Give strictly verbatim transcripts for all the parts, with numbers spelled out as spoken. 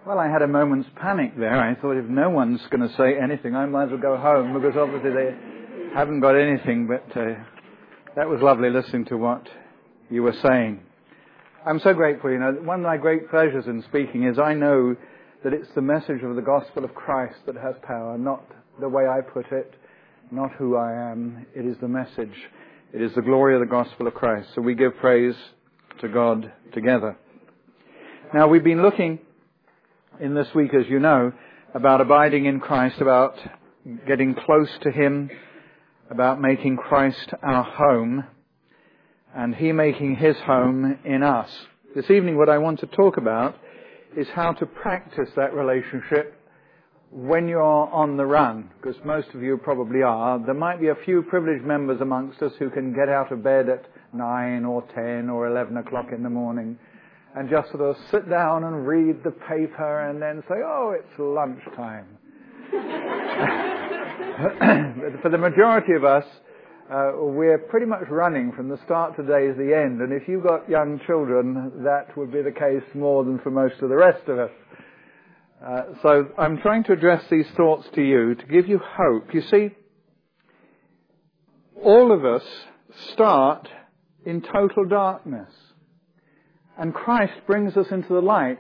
Well, I had a moment's panic there. I thought if no one's going to say anything, I might as well go home, because obviously they haven't got anything. But uh, that was lovely listening to what you were saying. I'm so grateful. You know, one of my great pleasures in speaking is I know that it's the message of the gospel of Christ that has power, not the way I put it, not who I am. It is the message. It is the glory of the gospel of Christ. So we give praise to God together. Now, we've been looking in this week, as you know, about abiding in Christ, about getting close to Him, about making Christ our home, and He making His home in us. This evening, what I want to talk about is how to practice that relationship when you're on the run, because most of you probably are. There might be a few privileged members amongst us who can get out of bed at nine or ten or eleven o'clock in the morning and just sort of sit down and read the paper and then say, oh, it's lunchtime. But for the majority of us, uh, we're pretty much running from the start to the day to the end. And if you've got young children, that would be the case more than for most of the rest of us. Uh, so I'm trying to address these thoughts to you to give you hope. You see, all of us start in total darkness. And Christ brings us into the light.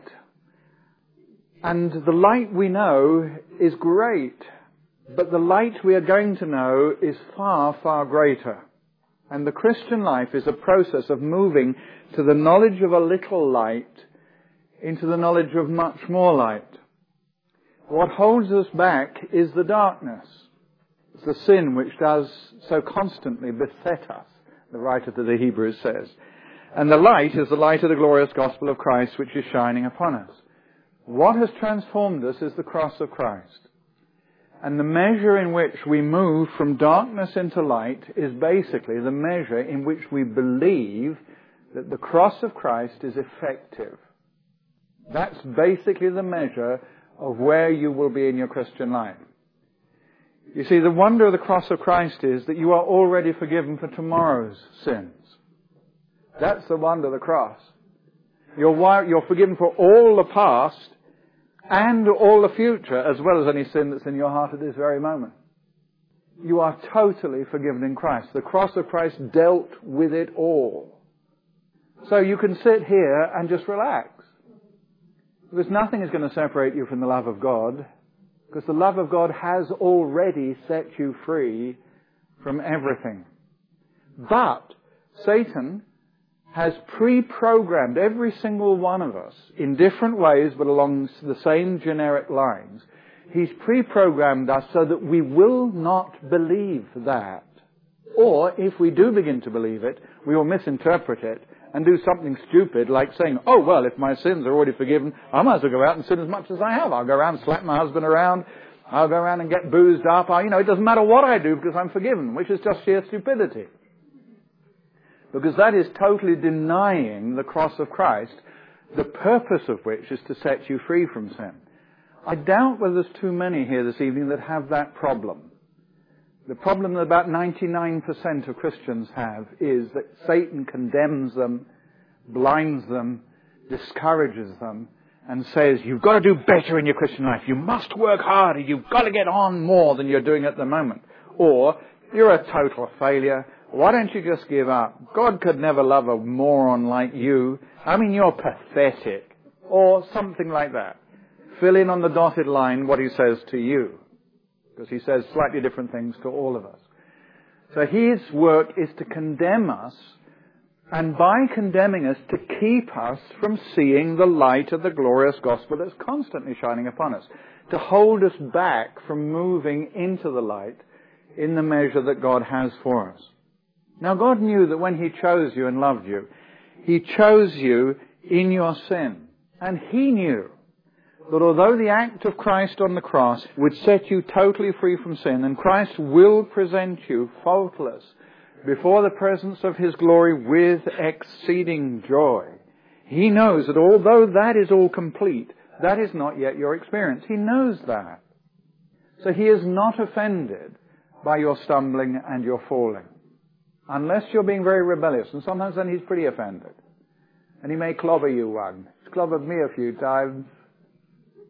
And the light we know is great. But the light we are going to know is far, far greater. And the Christian life is a process of moving to the knowledge of a little light into the knowledge of much more light. What holds us back is the darkness. It's the sin which does so constantly beset us, the writer to the Hebrews says. And the light is the light of the glorious gospel of Christ which is shining upon us. What has transformed us is the cross of Christ. And the measure in which we move from darkness into light is basically the measure in which we believe that the cross of Christ is effective. That's basically the measure of where you will be in your Christian life. You see, the wonder of the cross of Christ is that you are already forgiven for tomorrow's sins. That's the wonder of the cross. You're, you're forgiven for all the past and all the future, as well as any sin that's in your heart at this very moment. You are totally forgiven in Christ. The cross of Christ dealt with it all. So you can sit here and just relax. Because nothing is going to separate you from the love of God, because the love of God has already set you free from everything. But Satan has pre-programmed every single one of us in different ways, but along the same generic lines. He's pre-programmed us so that we will not believe that. Or, if we do begin to believe it, we will misinterpret it and do something stupid like saying, oh, well, if my sins are already forgiven, I might as well go out and sin as much as I have. I'll go around and slap my husband around. I'll go around and get boozed up. I, you know, it doesn't matter what I do because I'm forgiven, which is just sheer stupidity. Because that is totally denying the cross of Christ, the purpose of which is to set you free from sin. I doubt whether there's too many here this evening that have that problem. The problem that about ninety-nine percent of Christians have is that Satan condemns them, blinds them, discourages them, and says, you've got to do better in your Christian life. You must work harder. You've got to get on more than you're doing at the moment. Or, you're a total failure. Why don't you just give up? God could never love a moron like you. I mean, you're pathetic. Or something like that. Fill in on the dotted line what he says to you. Because he says slightly different things to all of us. So his work is to condemn us, and by condemning us, to keep us from seeing the light of the glorious gospel that's constantly shining upon us. To hold us back from moving into the light in the measure that God has for us. Now, God knew that when He chose you and loved you, He chose you in your sin. And He knew that although the act of Christ on the cross would set you totally free from sin, and Christ will present you faultless before the presence of His glory with exceeding joy, He knows that although that is all complete, that is not yet your experience. He knows that. So He is not offended by your stumbling and your falling. Unless you're being very rebellious, and sometimes then He's pretty offended. And He may clobber you one. He's clobbered me a few times.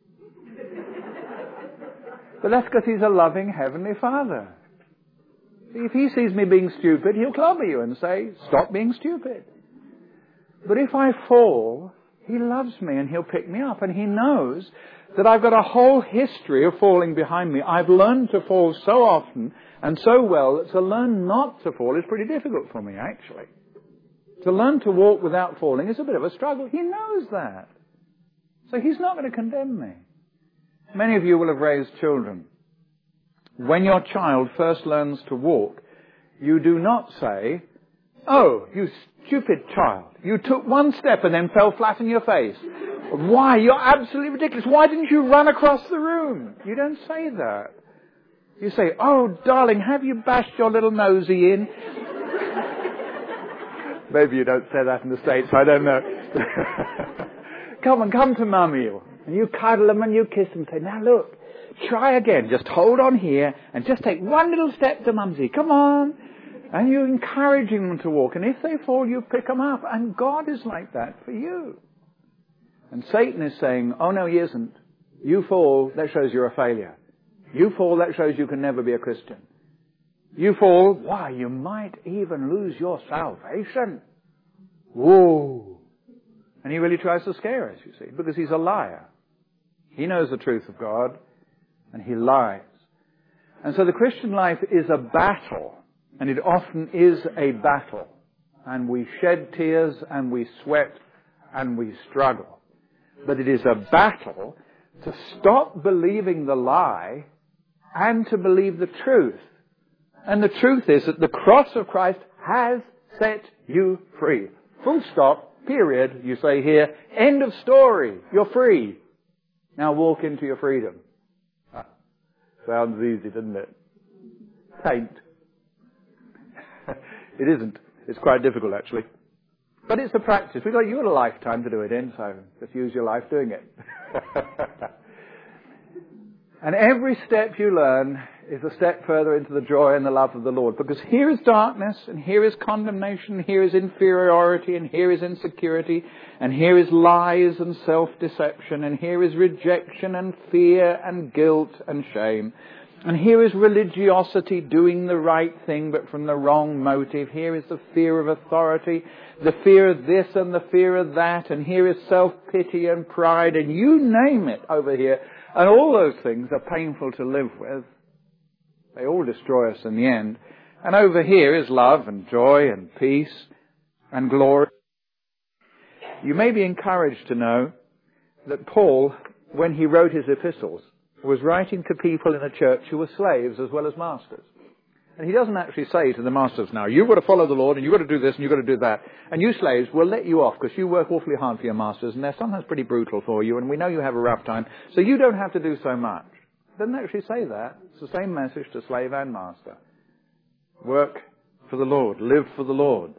But that's because he's a loving Heavenly Father. If he sees me being stupid, he'll clobber you and say, stop being stupid. But if I fall, he loves me and he'll pick me up. And he knows that I've got a whole history of falling behind me. I've learned to fall so often and so well that to learn not to fall is pretty difficult for me, actually. To learn to walk without falling is a bit of a struggle. He knows that. So he's not going to condemn me. Many of you will have raised children. When your child first learns to walk, you do not say, oh, you stupid child, you took one step and then fell flat on your face. Why? You're absolutely ridiculous. Why didn't you run across the room? You don't say that. You say, oh, darling, have you bashed your little nosy in? Maybe you don't say that in the States, I don't know. Come on, come to Mummy. And you cuddle them and you kiss them and say, now look, try again. Just hold on here and just take one little step to Mumsy. Come on. And you're encouraging them to walk. And if they fall, you pick them up. And God is like that for you. And Satan is saying, oh no, he isn't. You fall, that shows you're a failure. You fall, that shows you can never be a Christian. You fall, why, you might even lose your salvation. Whoa. And he really tries to scare us, you see, because he's a liar. He knows the truth of God, and he lies. And so the Christian life is a battle, and it often is a battle. And we shed tears, and we sweat, and we struggle. But it is a battle to stop believing the lie and to believe the truth. And the truth is that the cross of Christ has set you free. Full stop, period, you say here. End of story. You're free. Now walk into your freedom. Ah, sounds easy, doesn't it? Taint. It isn't. It's quite difficult, actually. But it's a practice. We've got you got a lifetime to do it in, so just use your life doing it. And every step you learn is a step further into the joy and the love of the Lord. Because here is darkness, and here is condemnation, here is inferiority, and here is insecurity, and here is lies and self-deception, and here is rejection and fear and guilt and shame. And here is religiosity, doing the right thing but from the wrong motive. Here is the fear of authority, the fear of this and the fear of that. And here is self-pity and pride, and you name it over here. And all those things are painful to live with. They all destroy us in the end. And over here is love and joy and peace and glory. You may be encouraged to know that Paul, when he wrote his epistles, was writing to people in the church who were slaves as well as masters. And he doesn't actually say to the masters, now, you've got to follow the Lord, and you've got to do this, and you've got to do that. And you slaves, we'll let you off, because you work awfully hard for your masters, and they're sometimes pretty brutal for you, and we know you have a rough time, so you don't have to do so much. It doesn't actually say that. It's the same message to slave and master. Work for the Lord. Live for the Lord.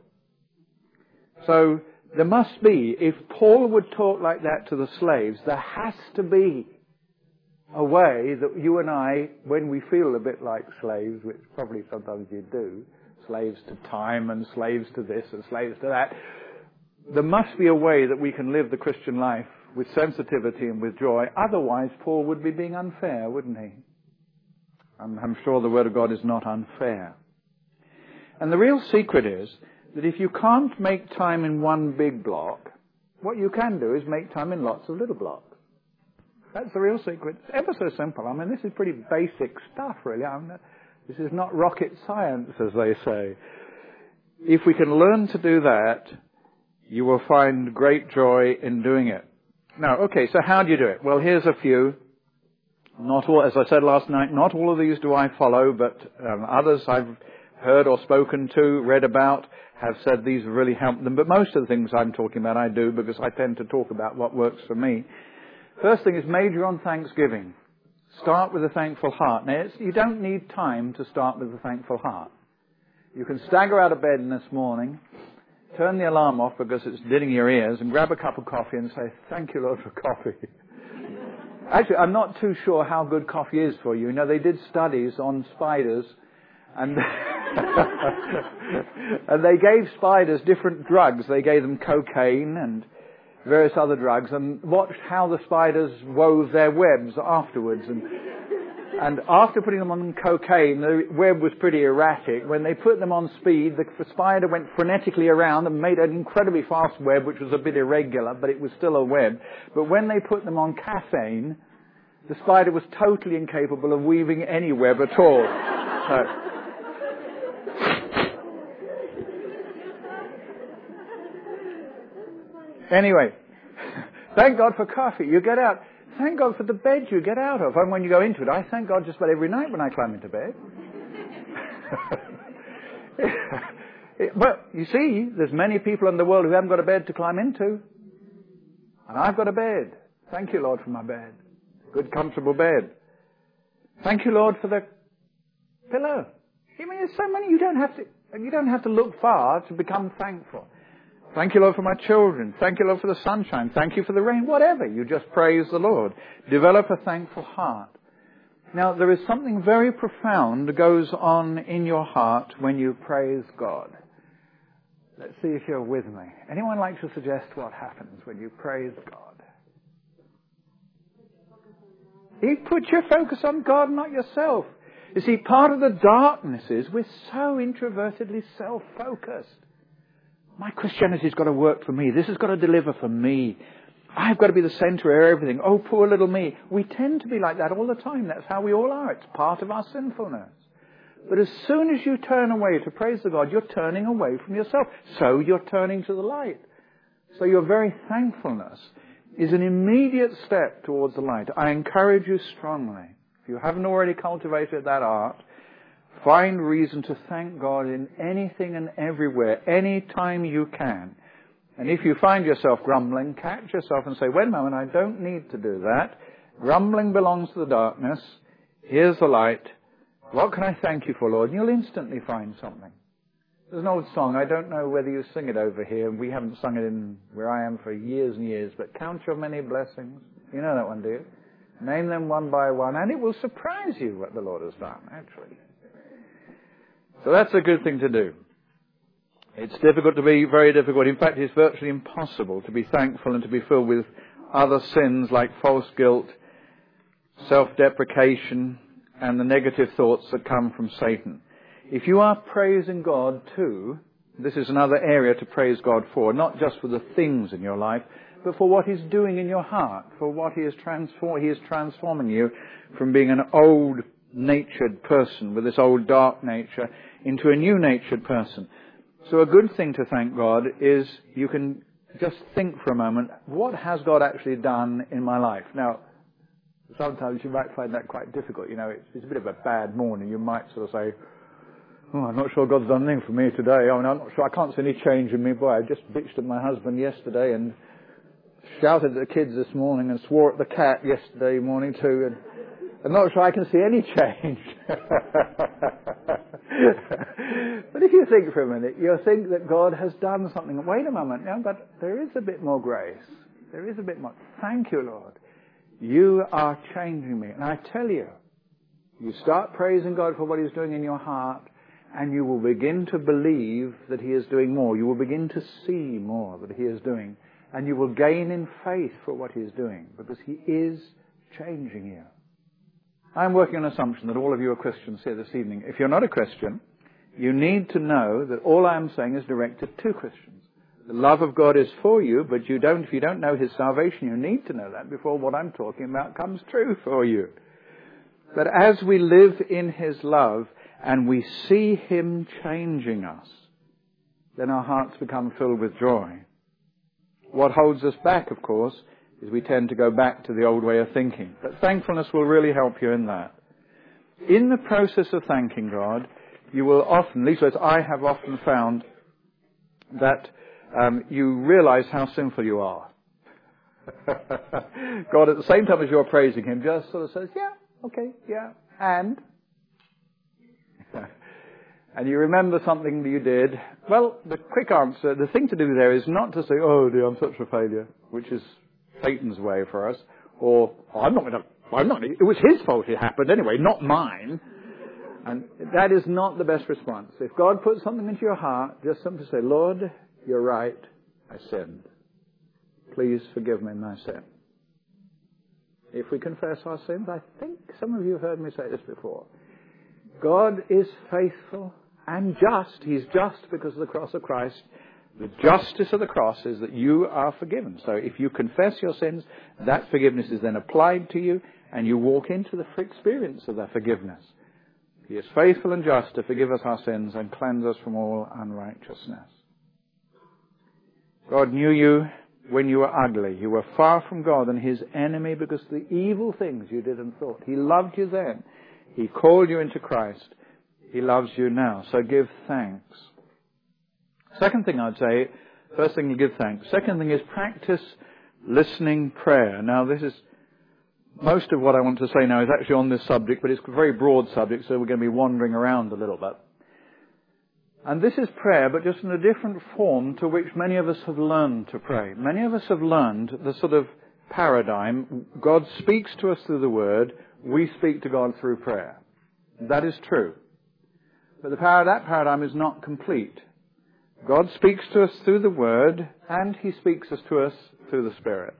So there must be, if Paul would talk like that to the slaves, there has to be a way that you and I, when we feel a bit like slaves, which probably sometimes you do, slaves to time and slaves to this and slaves to that, there must be a way that we can live the Christian life with sensitivity and with joy. Otherwise, Paul would be being unfair, wouldn't he? I'm, I'm sure the Word of God is not unfair. And the real secret is that if you can't make time in one big block, what you can do is make time in lots of little blocks. That's the real secret. It's ever so simple. I mean, this is pretty basic stuff, really. I mean, this is not rocket science, as they say. If we can learn to do that, you will find great joy in doing it. Now, okay, so how do you do it? Well, here's a few. Not all, as I said last night, not all of these do I follow, but um, others I've heard or spoken to, read about, have said these have really helped them. But most of the things I'm talking about I do because I tend to talk about what works for me. First thing is major on thanksgiving. Start with a thankful heart. Now, it's, you don't need time to start with a thankful heart. You can stagger out of bed this morning, turn the alarm off because it's dinning your ears, and grab a cup of coffee and say, thank you, Lord, for coffee. Actually, I'm not too sure how good coffee is for you. You know, they did studies on spiders, and, and they gave spiders different drugs. They gave them cocaine and various other drugs, and watched how the spiders wove their webs afterwards. And And after putting them on cocaine, the web was pretty erratic. When they put them on speed, the spider went frenetically around and made an incredibly fast web, which was a bit irregular, but it was still a web. But when they put them on caffeine, the spider was totally incapable of weaving any web at all. So, anyway, thank God for coffee. You get out. Thank God for the bed you get out of. And when you go into it, I thank God just about every night when I climb into bed. But you see, there's many people in the world who haven't got a bed to climb into. And I've got a bed. Thank you, Lord, for my bed. Good, comfortable bed. Thank you, Lord, for the pillow. I mean, there's so many you don't have to. You don't have to look far to become thankful. Thank you, Lord, for my children. Thank you, Lord, for the sunshine. Thank you for the rain. Whatever. You just praise the Lord. Develop a thankful heart. Now, there is something very profound that goes on in your heart when you praise God. Let's see if you're with me. Anyone like to suggest what happens when you praise God? You put your focus on God, not yourself. You see, part of the darkness is we're so introvertedly self-focused. My Christianity's got to work for me. This has got to deliver for me. I've got to be the center of everything. Oh, poor little me. We tend to be like that all the time. That's how we all are. It's part of our sinfulness. But as soon as you turn away to praise the God, you're turning away from yourself. So you're turning to the light. So your very thankfulness is an immediate step towards the light. I encourage you strongly, if you haven't already cultivated that art, find reason to thank God in anything and everywhere, any time you can. And if you find yourself grumbling, catch yourself and say, wait a moment, I don't need to do that. Grumbling belongs to the darkness. Here's the light. What can I thank you for, Lord? And you'll instantly find something. There's an old song, I don't know whether you sing it over here, we haven't sung it in where I am for years and years, but count your many blessings. You know that one, do you? Name them one by one, and it will surprise you what the Lord has done, actually. So that's a good thing to do. It's difficult to be, very difficult. In fact, it's virtually impossible to be thankful and to be filled with other sins like false guilt, self-deprecation, and the negative thoughts that come from Satan. If you are praising God too, this is another area to praise God for, not just for the things in your life, but for what He's doing in your heart, for what He is transform- He is transforming you from being an old natured person with this old dark nature into a new natured person. So a good thing to thank God is you can just think for a moment, what has God actually done in my life? Now, sometimes you might find that quite difficult. You know, it's, it's a bit of a bad morning. You might sort of say, oh, I'm not sure God's done anything for me today. I mean, I'm not sure. I can't see any change in me. Boy, I just bitched at my husband yesterday and shouted at the kids this morning and swore at the cat yesterday morning too. And I'm not sure I can see any change. But if you think for a minute, you'll think that God has done something. Wait a moment, no, but there is a bit more grace. There is a bit more. Thank you, Lord. You are changing me. And I tell you, you start praising God for what He's doing in your heart, and you will begin to believe that He is doing more. You will begin to see more that He is doing. And you will gain in faith for what He is doing, because He is changing you. I'm working on an assumption that all of you are Christians here this evening. If you're not a Christian, you need to know that all I'm saying is directed to Christians. The love of God is for you, but you don't, if you don't know His salvation, you need to know that before what I'm talking about comes true for you. But as we live in His love and we see Him changing us, then our hearts become filled with joy. What holds us back, of course, is we tend to go back to the old way of thinking. But thankfulness will really help you in that. In the process of thanking God, you will often, at least as I have often found, that um, you realize how sinful you are. God, at the same time as you're praising Him, just sort of says, yeah, okay, yeah, and... and you remember something that you did. Well, the quick answer, the thing to do there is not to say, oh dear, I'm such a failure, which is Satan's way for us, or oh, I'm not going to, I'm not, it was his fault it happened anyway, not mine. And that is not the best response. If God puts something into your heart, just simply say, Lord, you're right, I sinned. Please forgive me my sin. if we confess our sins. I think some of you have heard me say this before. God is faithful and just. He's just because of the cross of Christ. The justice of the cross is that you are forgiven. So if you confess your sins, that forgiveness is then applied to you, and you walk into the experience of that forgiveness. He is faithful and just to forgive us our sins and cleanse us from all unrighteousness. God knew you when you were ugly. You were far from God and his enemy because of the evil things you did and thought. He loved you then. He called you into Christ. He loves you now. So give thanks. Second thing I'd say, first thing you give thanks. Second thing is practice listening prayer. Now this is, most of what I want to say now is actually on this subject, but it's a very broad subject, so we're going to be wandering around a little bit. And this is prayer, but just in a different form to which many of us have learned to pray. Many of us have learned the sort of paradigm, God speaks to us through the Word, we speak to God through prayer. That is true. But the power, that paradigm is not complete. God speaks to us through the Word, and he speaks to us through the Spirit.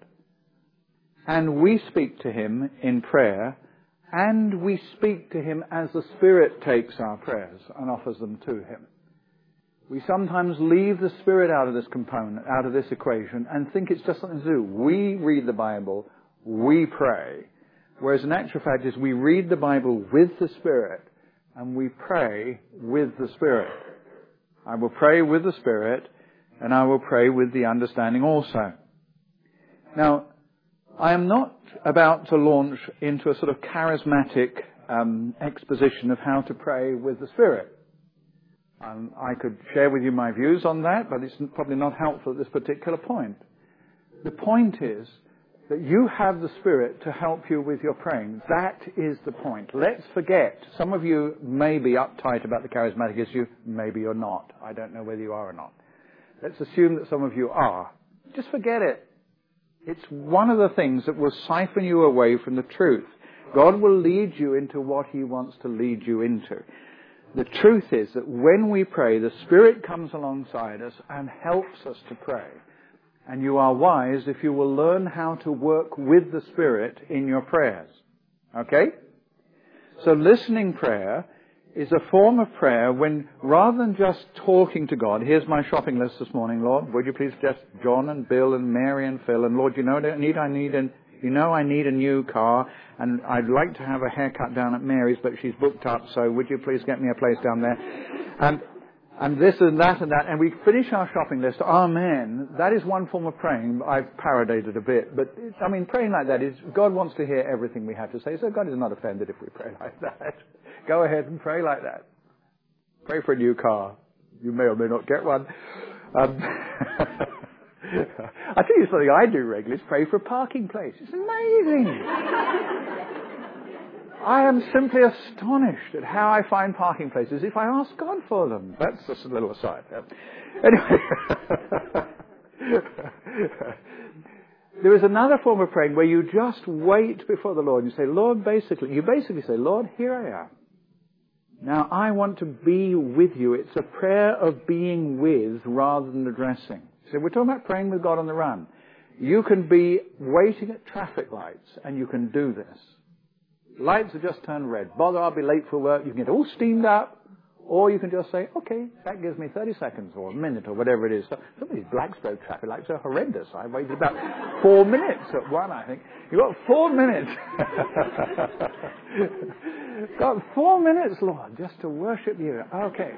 And we speak to him in prayer, and we speak to him as the Spirit takes our prayers and offers them to him. We sometimes leave the Spirit out of this component, out of this equation, and think it's just something to do. We read the Bible, we pray. Whereas in actual fact is we read the Bible with the Spirit, and we pray with the Spirit. I will pray with the Spirit, and I will pray with the understanding also. Now, I am not about to launch into a sort of charismatic um, exposition of how to pray with the Spirit. Um, I could share with you my views on that, but it's probably not helpful at this particular point. The point is that you have the Spirit to help you with your praying. That is the point. Let's forget. Some of you may be uptight about the charismatic issue. Maybe you're not. I don't know whether you are or not. Let's assume that some of you are. Just forget it. It's one of the things that will siphon you away from the truth. God will lead you into what he wants to lead you into. The truth is that when we pray, the Spirit comes alongside us and helps us to pray. And you are wise if you will learn how to work with the Spirit in your prayers. Okay? So listening prayer is a form of prayer when, rather than just talking to God, here's my shopping list this morning, Lord, would you please suggest John and Bill and Mary and Phil, and Lord, you know I need, I need an, you know I need a new car, and I'd like to have a haircut down at Mary's, but she's booked up, so would you please get me a place down there? And And this and that and that, and we finish our shopping list. Amen. That is one form of praying. I've parodied it a bit, but it's, I mean, praying like that is God wants to hear everything we have to say. So God is not offended if we pray like that. Go ahead and pray like that. Pray for a new car. You may or may not get one. Um, I tell you something I do regularly is pray for a parking place. It's amazing. I am simply astonished at how I find parking places if I ask God for them. That's just a little aside. Anyway. There is another form of praying where you just wait before the Lord and you say, Lord, basically, you basically say, Lord, here I am. Now I want to be with you. It's a prayer of being with rather than addressing. So we're talking about praying with God on the run. You can be waiting at traffic lights and you can do this. Lights have just turned red. Bother, I'll be late for work. You can get all steamed up. Or you can just say, okay, that gives me thirty seconds or a minute or whatever it is. So, some of these Blacksburg traffic lights are horrendous. I waited about four minutes at one, I think. You've got four minutes. Got four minutes, Lord, just to worship you. Okay.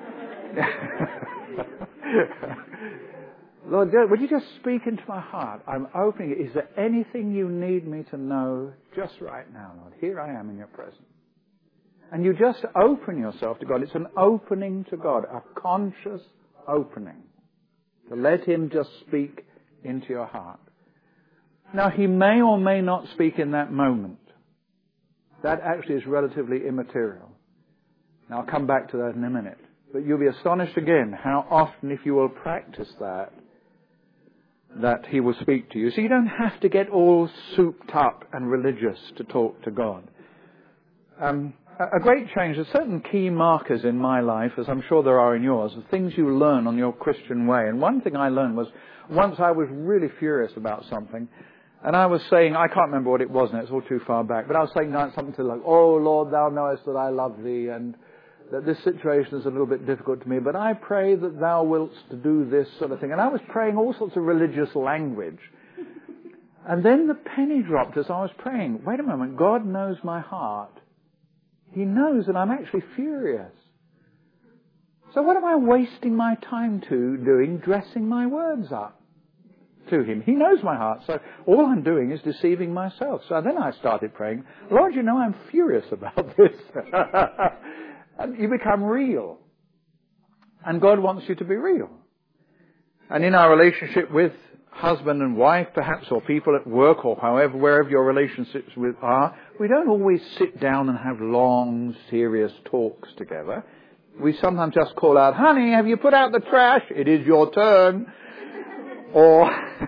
Lord, would you just speak into my heart? I'm opening it. Is there anything you need me to know just right now, Lord? Here I am in your presence. And you just open yourself to God. It's an opening to God, a conscious opening to let him just speak into your heart. Now, he may or may not speak in that moment. That actually is relatively immaterial. Now, I'll come back to that in a minute. But you'll be astonished again how often, if you will practice that, that he will speak to you. So you don't have to get all souped up and religious to talk to God. Um, a great change. There's certain key markers in my life, as I'm sure there are in yours, of things you learn on your Christian way. And one thing I learned was, once I was really furious about something, And I was saying, I can't remember what it was now, it's all too far back, but I was saying something to like, oh Lord, thou knowest that I love thee, and that this situation is a little bit difficult to me, but I pray that thou wilt do this sort of thing. And I was praying all sorts of religious language. And then the penny dropped as I was praying. Wait a moment, God knows my heart. He knows that I'm actually furious. So what am I wasting my time to doing, dressing my words up to him? He knows my heart, so all I'm doing is deceiving myself. So then I started praying, Lord, you know I'm furious about this. And you become real. And God wants you to be real. And in our relationship with husband and wife, perhaps, or people at work, or however, wherever your relationships with are, we don't always sit down and have long, serious talks together. We sometimes just call out, honey, have you put out the trash? It is your turn. Or,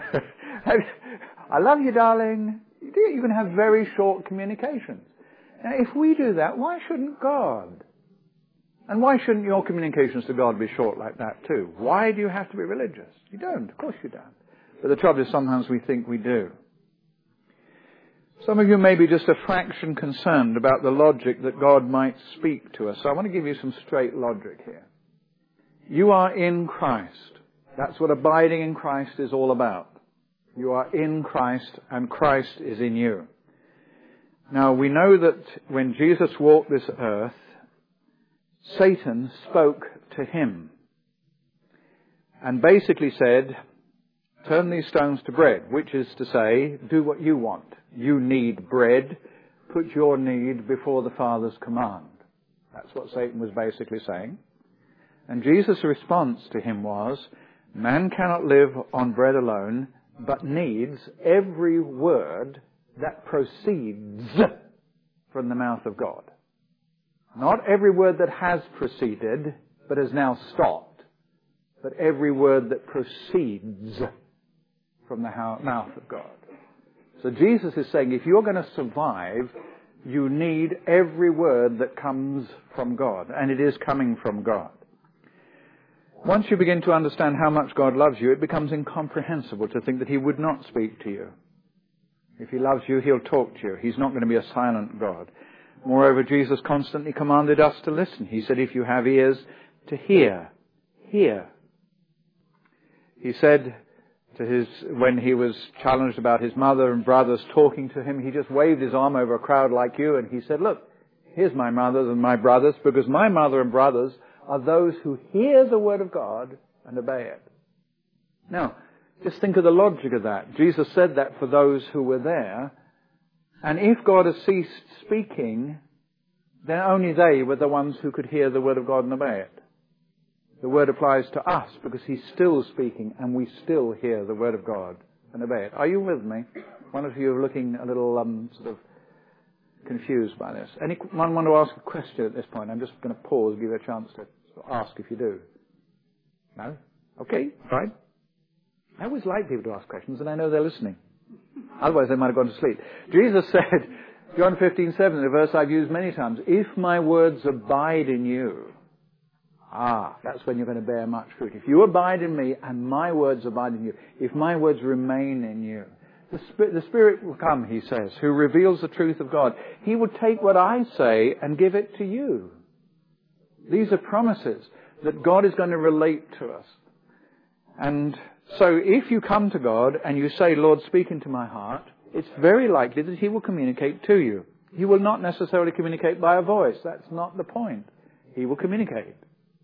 I love you, darling. You can have very short communications. Now, if we do that, why shouldn't God? And why shouldn't your communications to God be short like that too? Why do you have to be religious? You don't. Of course you don't. But the trouble is sometimes we think we do. Some of you may be just a fraction concerned about the logic that God might speak to us. So I want to give you some straight logic here. You are in Christ. That's what abiding in Christ is all about. You are in Christ and Christ is in you. Now we know that when Jesus walked this earth, Satan spoke to him and basically said, turn these stones to bread, which is to say, do what you want. You need bread. Put your need before the Father's command. That's what Satan was basically saying. And Jesus' response to him was, man cannot live on bread alone, but needs every word that proceeds from the mouth of God. Not every word that has proceeded, but has now stopped, but every word that proceeds from the mouth of God. So Jesus is saying, if you're going to survive, you need every word that comes from God, and it is coming from God. Once you begin to understand how much God loves you, it becomes incomprehensible to think that he would not speak to you. If he loves you, he'll talk to you. He's not going to be a silent God. Moreover, Jesus constantly commanded us to listen. He said, if you have ears to hear, hear. He said to his, when he was challenged about his mother and brothers talking to him, he just waved his arm over a crowd like you and he said, look, here's my mothers and my brothers, because my mother and brothers are those who hear the word of God and obey it. Now, just think of the logic of that. Jesus said that for those who were there. And if God has ceased speaking, then only they were the ones who could hear the word of God and obey it. The word applies to us because he's still speaking and we still hear the word of God and obey it. Are you with me? One of you are looking a little um, sort of confused by this. Anyone want to ask a question at this point? I'm just going to pause, give you a chance to ask if you do. No? Okay, fine. I always like people to ask questions and I know they're listening. Otherwise they might have gone to sleep. Jesus said, John fifteen seven, the verse I've used many times, if my words abide in you, ah, that's when you're going to bear much fruit. If you abide in me and my words abide in you, if my words remain in you, the Spirit, the Spirit will come, he says, who reveals the truth of God. He will take what I say and give it to you. These are promises that God is going to relate to us. And so if you come to God and you say, Lord, speak into my heart, it's very likely that he will communicate to you. He will not necessarily communicate by a voice. That's not the point. He will communicate.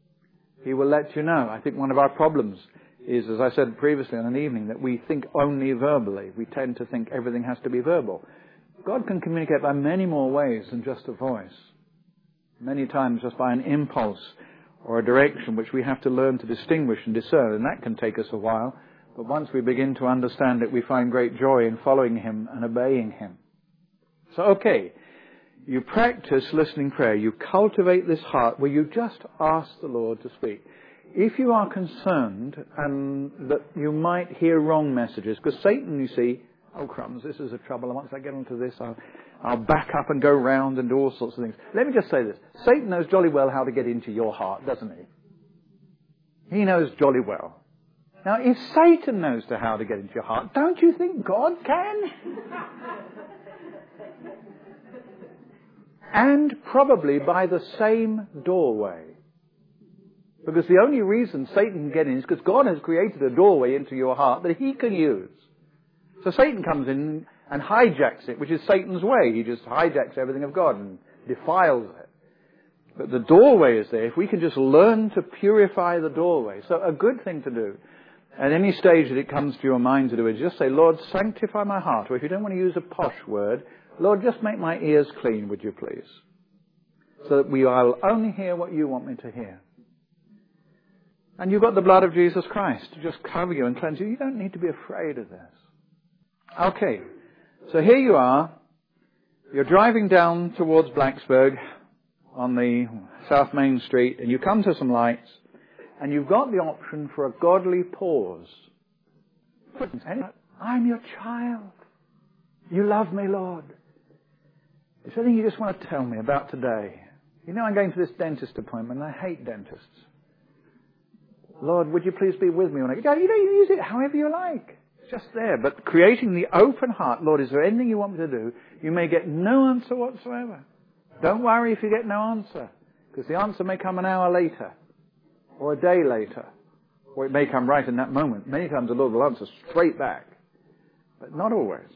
He will let you know. I think one of our problems is, as I said previously on an evening, that we think only verbally. We tend to think everything has to be verbal. God can communicate by many more ways than just a voice. Many times just by an impulse or a direction which we have to learn to distinguish and discern, and that can take us a while. But once we begin to understand it, we find great joy in following him and obeying him. So, okay, you practice listening prayer. You cultivate this heart where you just ask the Lord to speak. If you are concerned and that you might hear wrong messages, because Satan, you see, oh crumbs, this is a trouble. Once I get onto this, I'll, I'll back up and go round and do all sorts of things. Let me just say this. Satan knows jolly well how to get into your heart, doesn't he? He knows jolly well Now, if Satan knows to how to get into your heart, don't you think God can? And probably by the same doorway. Because the only reason Satan can get in is because God has created a doorway into your heart that he can use. So Satan comes in and hijacks it, which is Satan's way. He just hijacks everything of God and defiles it. But the doorway is there. If we can just learn to purify the doorway. So a good thing to do at any stage that it comes to your mind to do is just say, Lord, sanctify my heart. Or if you don't want to use a posh word, Lord, just make my ears clean, would you please? So that we will only hear what you want me to hear. And you've got the blood of Jesus Christ to just cover you and cleanse you. You don't need to be afraid of this. Okay, so here you are. You're driving down towards Blacksburg on the South Main Street, and you come to some lights, and you've got the option for a godly pause. I'm your child. You love me, Lord. Is there anything you just want to tell me about today? You know, I'm going to this dentist appointment, and I hate dentists. Lord, would you please be with me when I go? You know, you use it however you like. Just there, but creating the open heart. Lord, is there anything you want me to do? You may get no answer whatsoever. Don't worry if you get no answer, because the answer may come an hour later, or a day later, or it may come right in that moment. Many times the Lord will answer straight back, but not always.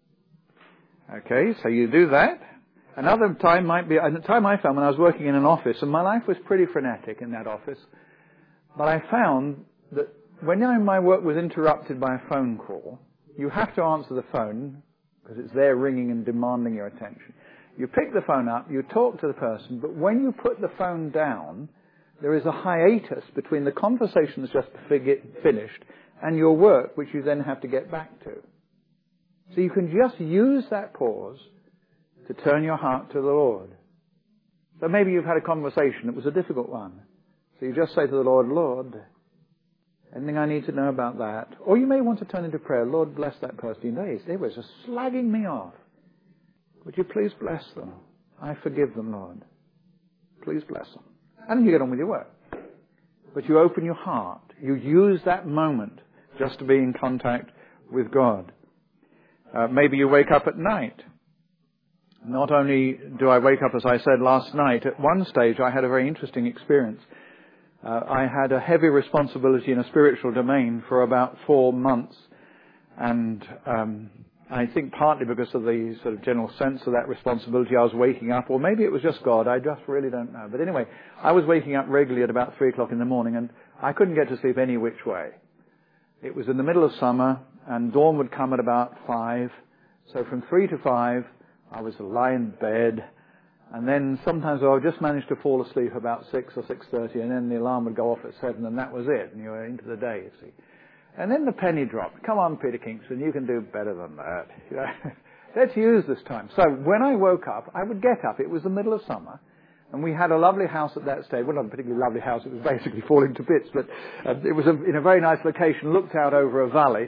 Okay, so you do that. Another time might be, a time I found when I was working in an office, and my life was pretty frenetic in that office, but I found that when my work was interrupted by a phone call, you have to answer the phone because it's there ringing and demanding your attention. You pick the phone up, you talk to the person, but when you put the phone down, there is a hiatus between the conversation that's just finished and your work, which you then have to get back to. So you can just use that pause to turn your heart to the Lord. So maybe you've had a conversation, it was a difficult one. So you just say to the Lord, Lord, anything I need to know about that? Or you may want to turn into prayer. Lord, bless that person. You know, they were just slagging me off. Would you please bless them? I forgive them, Lord. Please bless them. And then you get on with your work. But you open your heart. You use that moment just to be in contact with God. Uh, maybe you wake up at night. Not only do I wake up, as I said last night, at one stage I had a very interesting experience. Uh, I had a heavy responsibility in a spiritual domain for about four months. And um, I think partly because of the sort of general sense of that responsibility, I was waking up, or maybe it was just God, I just really don't know. But anyway, I was waking up regularly at about three o'clock in the morning, and I couldn't get to sleep any which way. It was in the middle of summer, and dawn would come at about five. So from three to five, I was lying in bed. And then sometimes I would just manage to fall asleep about six or six thirty, and then the alarm would go off at seven, and that was it, and you were into the day, you see. And then the penny dropped. Come on, Peter Kingston, you can do better than that. You know, let's use this time. So when I woke up, I would get up. It was the middle of summer, and we had a lovely house at that stage. Well, not a particularly lovely house. It was basically falling to bits, but uh, it was a, in a very nice location, looked out over a valley.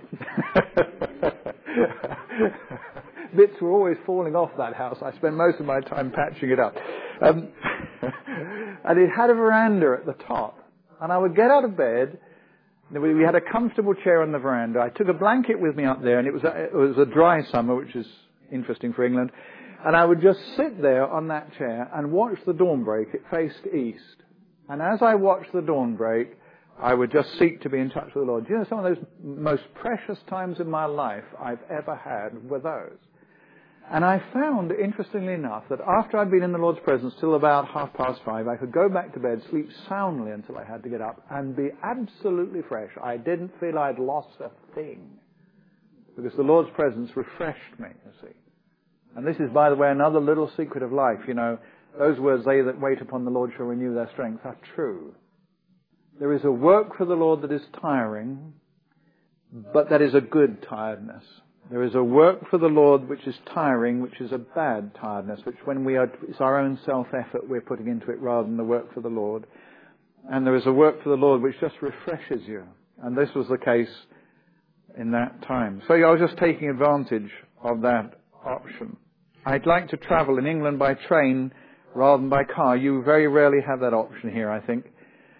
Bits were always falling off that house. I spent most of my time patching it up. Um, and it had a veranda at the top. And I would get out of bed. We had a comfortable chair on the veranda. I took a blanket with me up there, and it was a, it was a dry summer, which is interesting for England. And I would just sit there on that chair and watch the dawn break. It faced east. And as I watched the dawn break, I would just seek to be in touch with the Lord. Do you know, some of those most precious times in my life I've ever had were those. And I found, interestingly enough, that after I'd been in the Lord's presence till about half past five, I could go back to bed, sleep soundly until I had to get up, and be absolutely fresh. I didn't feel I'd lost a thing, because the Lord's presence refreshed me, you see. And this is, by the way, another little secret of life. You know, those words, they that wait upon the Lord shall renew their strength, are true. There is a work for the Lord that is tiring, but that is a good tiredness. There is a work for the Lord which is tiring, which is a bad tiredness, which when we are, it's our own self-effort we're putting into it rather than the work for the Lord. And there is a work for the Lord which just refreshes you. And this was the case in that time. So I was just taking advantage of that option. I'd like to travel in England by train rather than by car. You very rarely have that option here, I think.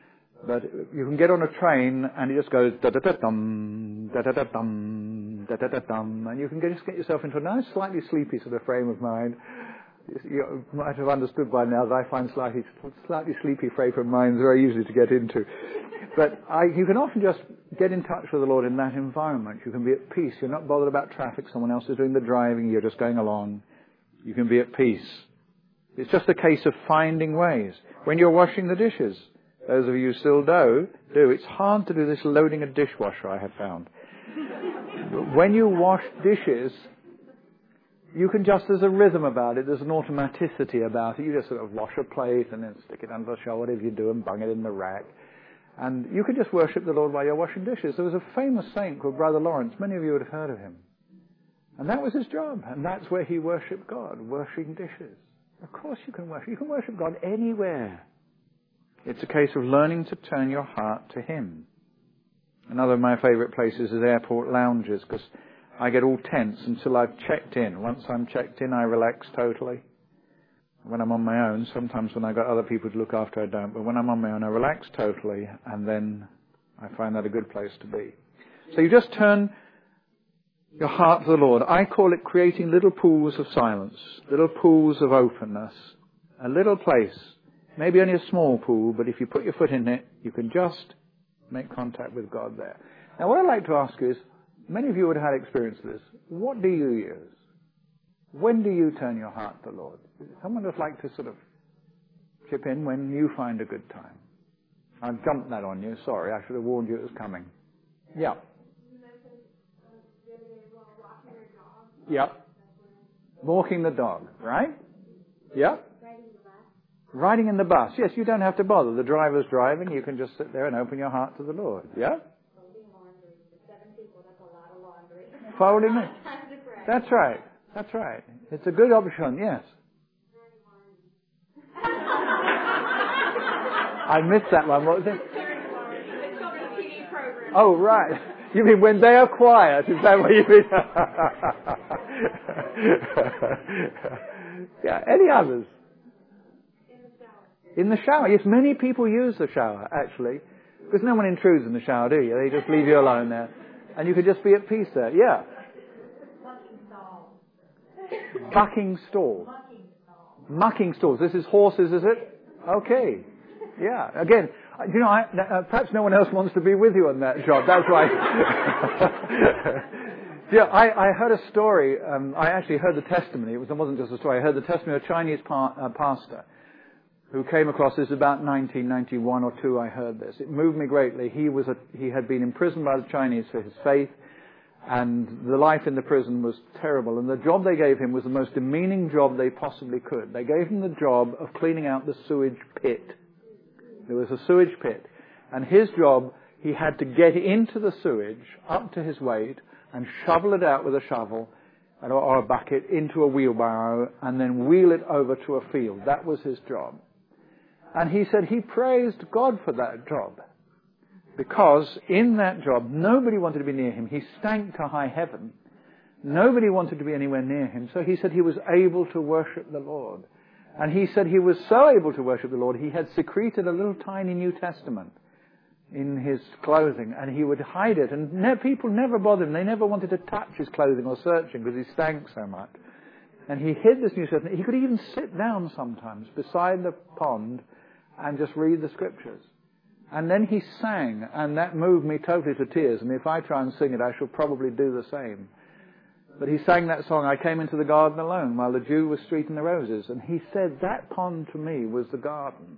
But you can get on a train and it just goes da-da-da-dum, da-da-da-dum, da-da-da-dum, and you can get, just get yourself into a nice, slightly sleepy sort of frame of mind. You might have understood by now that I find slightly, slightly sleepy frame of mind very easy to get into. But I, you can often just get in touch with the Lord in that environment. You can be at peace. You're not bothered about traffic. Someone else is doing the driving. You're just going along. You can be at peace. It's just a case of finding ways. When you're washing the dishes, those of you who still do, do, it's hard to do this loading a dishwasher, I have found. When you wash dishes, you can just, there's a rhythm about it, there's an automaticity about it. You just sort of wash a plate and then stick it under the shower, whatever you do, and bung it in the rack. And you can just worship the Lord while you're washing dishes. There was a famous saint called Brother Lawrence. Many of you would have heard of him. And that was his job. And that's where he worshipped God, washing dishes. Of course you can worship. You can worship God anywhere. It's a case of learning to turn your heart to Him. Another of my favourite places is airport lounges, because I get all tense until I've checked in. Once I'm checked in, I relax totally. When I'm on my own, sometimes when I've got other people to look after, I don't. But when I'm on my own, I relax totally, and then I find that a good place to be. So you just turn your heart to the Lord. I call it creating little pools of silence, little pools of openness, a little place, maybe only a small pool, but if you put your foot in it, you can just make contact with God there. Now, what I'd like to ask you is, many of you would have had experience with this. What do you use? When do you turn your heart to the Lord? Someone would like to sort of chip in when you find a good time. I've jumped that on you. Sorry, I should have warned you it was coming. Yeah. Yeah. Walking the dog, right? Yeah. Riding in the bus. Yes, you don't have to bother. The driver's driving. You can just sit there and open your heart to the Lord. Yeah? Folding it. That's right. That's right. It's a good option, yes. I missed that one. What was it? Oh, right. You mean when they are quiet? Is that what you mean? Yeah. Any others? In the shower. Yes, many people use the shower, actually. Because no one intrudes in the shower, do you? They just leave you alone there. And you could just be at peace there. Yeah. Bucking stall. Mucking stalls. This is horses, is it? Okay. Yeah. Again, you know, I, uh, perhaps no one else wants to be with you on that job. That's why. Yeah, I, I heard a story. Um, I actually heard the testimony. It, was, it wasn't just a story. I heard the testimony of a Chinese par, uh, pastor who came across this about nineteen ninety-one or two. I heard this. It moved me greatly. He was a, he had been imprisoned by the Chinese for his faith. And the life in the prison was terrible. And the job they gave him was the most demeaning job they possibly could. They gave him the job of cleaning out the sewage pit. There was a sewage pit. And his job, he had to get into the sewage up to his weight and shovel it out with a shovel or a bucket into a wheelbarrow and then wheel it over to a field. That was his job. And he said he praised God for that job. Because in that job, nobody wanted to be near him. He stank to high heaven. Nobody wanted to be anywhere near him. So he said he was able to worship the Lord. And he said he was so able to worship the Lord, he had secreted a little tiny New Testament in his clothing. And he would hide it. And ne- people never bothered him. They never wanted to touch his clothing or search him because he stank so much. And he hid this New Testament. He could even sit down sometimes beside the pond and just read the Scriptures. And then he sang, and that moved me totally to tears. And if I try and sing it, I shall probably do the same. But he sang that song, I Came Into the Garden Alone, while the Jew was streeting the roses. And he said that pond to me was the garden.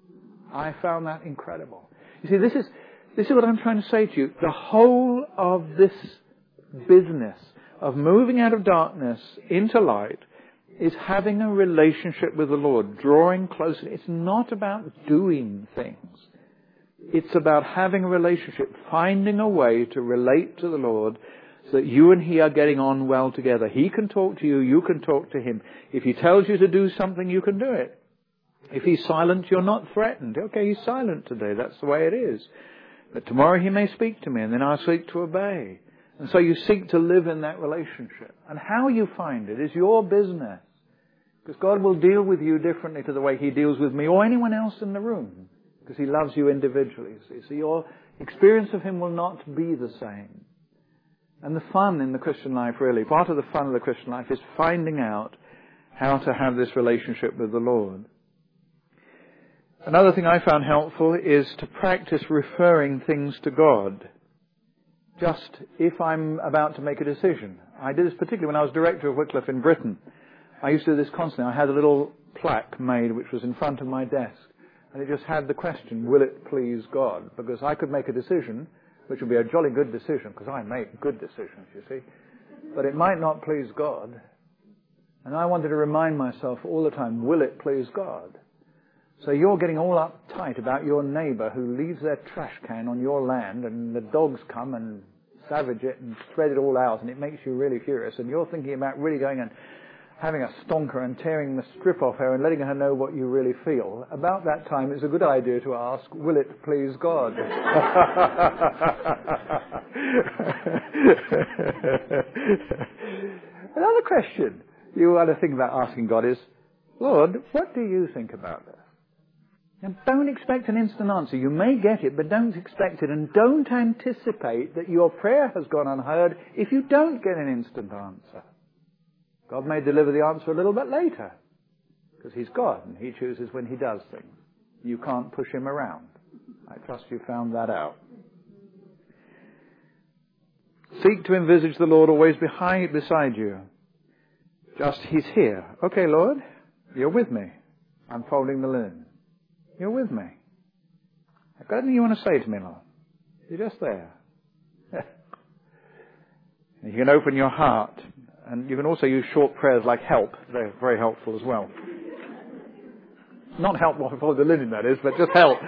I found that incredible. You see, this is, this is what I'm trying to say to you. The whole of this business of moving out of darkness into light is having a relationship with the Lord, drawing closer. It's not about doing things. It's about having a relationship, finding a way to relate to the Lord so that you and He are getting on well together. He can talk to you, you can talk to Him. If He tells you to do something, you can do it. If He's silent, you're not threatened. Okay, He's silent today, that's the way it is. But tomorrow He may speak to me, and then I'll seek to obey. And so you seek to live in that relationship. And how you find it is your business. Because God will deal with you differently to the way He deals with me or anyone else in the room. because he loves you individually, you see. So your experience of him will not be the same. And the fun in the Christian life, really, part of the fun of the Christian life is finding out how to have this relationship with the Lord. Another thing I found helpful is to practice referring things to God. Just if I'm about to make a decision. I did this particularly when I was director of Wycliffe in Britain. I used to do this constantly. I had a little plaque made which was in front of my desk. And it just had the question, will it please God? Because I could make a decision, which would be a jolly good decision, because I make good decisions, you see. But it might not please God. And I wanted to remind myself all the time, will it please God? So you're getting all uptight about your neighbour who leaves their trash can on your land and the dogs come and savage it and spread it all out and it makes you really furious. And you're thinking about really going and having a stonker and tearing the strip off her and letting her know what you really feel. About that time, it's a good idea to ask, will it please God? Another question you want to think about asking God is, Lord, what do you think about this? And don't expect an instant answer. You may get it, but don't expect it. And don't anticipate that your prayer has gone unheard if you don't get an instant answer. God may deliver the answer a little bit later, because he's God and he chooses when he does things. You can't push him around. I trust you found that out. Seek to envisage the Lord always behind, beside you. Just, he's here. Okay, Lord, you're with me. I'm folding the linen. You're with me. I've got anything you want to say to me, Lord? You're just there. You can open your heart. And you can also use short prayers like help. They're very helpful as well. Not help while I fold the linen, that is, but just help.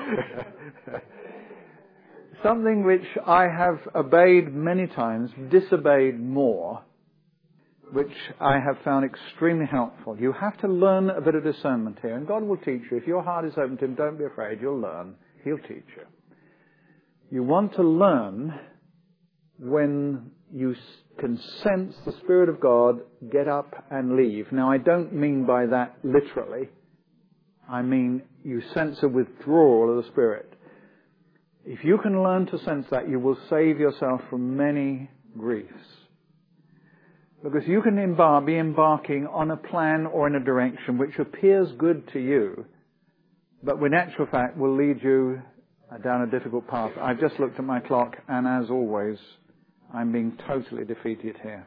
Something which I have obeyed many times, disobeyed more, which I have found extremely helpful. You have to learn a bit of discernment here, and God will teach you. If your heart is open to him, don't be afraid. You'll learn. He'll teach you. You want to learn when you can sense the Spirit of God get up and leave. Now, I don't mean by that literally. I mean you sense a withdrawal of the Spirit. If you can learn to sense that, you will save yourself from many griefs. Because you can embark, be embarking on a plan or in a direction which appears good to you, but in actual fact will lead you down a difficult path. I've just looked at my clock, and as always, I'm being totally defeated here.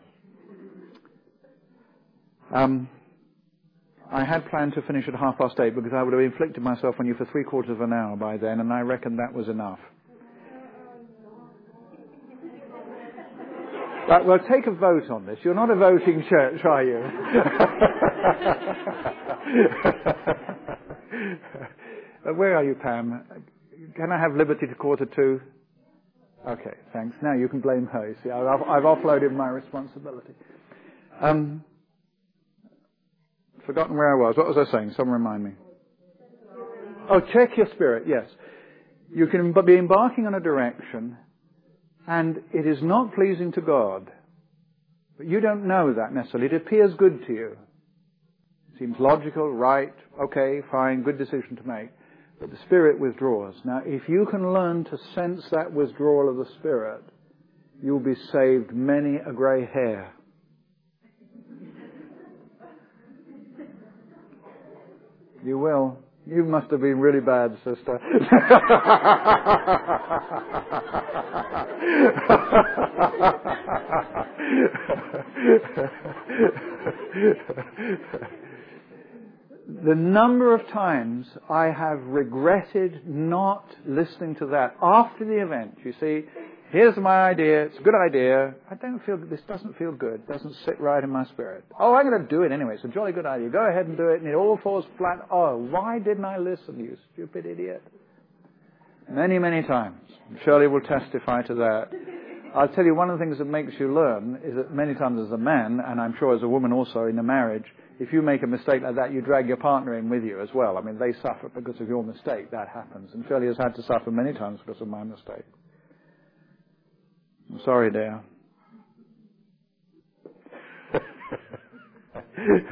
Um, I had planned to finish at half past eight because I would have inflicted myself on you for three quarters of an hour by then, and I reckon that was enough. Right, well, take a vote on this. You're not a voting church, are you? uh, where are you, Pam? Can I have liberty to quarter two? Okay, thanks. Now you can blame her. You see, I've, I've offloaded my responsibility. Um, forgotten where I was. What was I saying? Someone remind me. Oh, check your spirit. Yes. You can be embarking on a direction and it is not pleasing to God. But you don't know that necessarily. It appears good to you. It seems logical, right, okay, fine, good decision to make. But the Spirit withdraws. Now, if you can learn to sense that withdrawal of the Spirit, you'll be saved many a grey hair. You will. You must have been really bad, sister. The number of times I have regretted not listening to that after the event. You see, here's my idea. It's a good idea. I don't feel, this doesn't feel good. It doesn't sit right in my spirit. Oh, I'm going to do it anyway. It's a jolly good idea. Go ahead and do it. And it all falls flat. Oh, why didn't I listen, you stupid idiot? Many, many times. Shirley will testify to that. I'll tell you, one of the things that makes you learn is that many times as a man, and I'm sure as a woman also in a marriage, if you make a mistake like that, you drag your partner in with you as well. I mean, they suffer because of your mistake. That happens. And Shirley has had to suffer many times because of my mistake. I'm sorry, dear.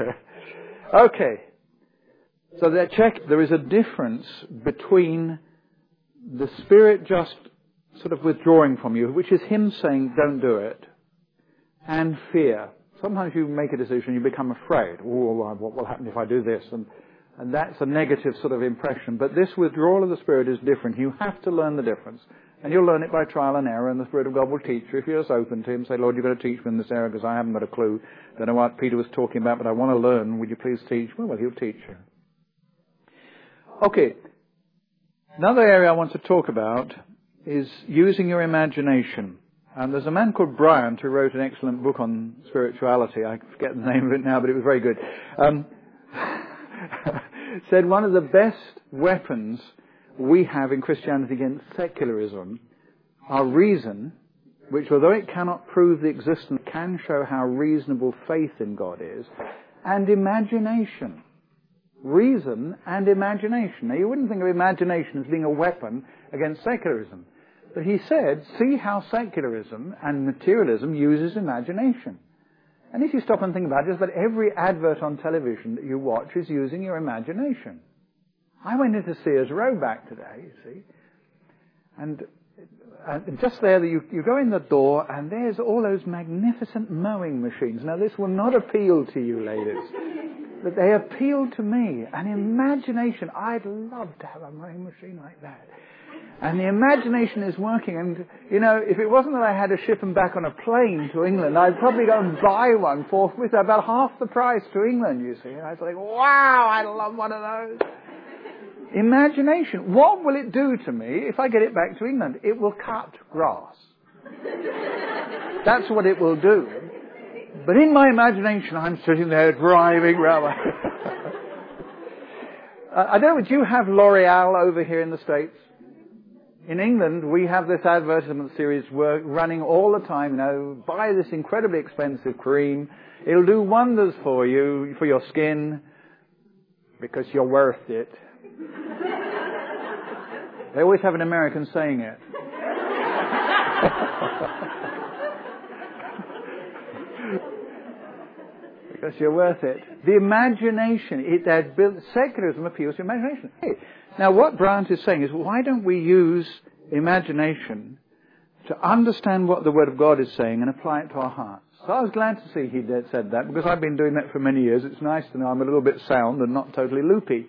Okay. So that check, there is a difference between the Spirit just sort of withdrawing from you, which is Him saying, don't do it, and fear. Sometimes you make a decision, you become afraid. Oh, what will happen if I do this? And, and that's a negative sort of impression. But this withdrawal of the Spirit is different. You have to learn the difference. And you'll learn it by trial and error, and the Spirit of God will teach you if you're just open to Him. Say, Lord, you've got to teach me in this area because I haven't got a clue. Don't know what Peter was talking about, but I want to learn. Would you please teach? Well, well, He'll teach you. Okay. Another area I want to talk about is using your imagination. And there's a man called Bryant who wrote an excellent book on spirituality. I forget the name of it now, but it was very good. Um, said one of the best weapons we have in Christianity against secularism are reason, which although it cannot prove the existence, can show how reasonable faith in God is, and imagination. Reason and imagination. Now you wouldn't think of imagination as being a weapon against secularism. But he said, see how secularism and materialism uses imagination. And if you stop and think about it, just about every advert on television that you watch is using your imagination. I went into Sears Roebuck today, you see, and, and just there you, you go in the door and there's all those magnificent mowing machines. Now this will not appeal to you ladies, but they appeal to me. And imagination, I'd love to have a mowing machine like that. And the imagination is working. And, you know, if it wasn't that I had to ship them back on a plane to England, I'd probably go and buy one forthwith, about half the price to England, you see. And I was like, wow, I'd love one of those. Imagination. What will it do to me if I get it back to England? It will cut grass. That's what it will do. But in my imagination, I'm sitting there driving round. I don't know, do you have L'Oreal over here in the States? In England, we have this advertisement series running all the time. You know, buy this incredibly expensive cream. It'll do wonders for you, for your skin, because you're worth it. They always have an American saying it. Because you're worth it. The imagination, it has built, secularism appeals to imagination. Hey, now what Bryant is saying is, why don't we use imagination to understand what the Word of God is saying and apply it to our hearts? So I was glad to see he did, said that, because I've been doing that for many years. It's nice to know I'm a little bit sound and not totally loopy.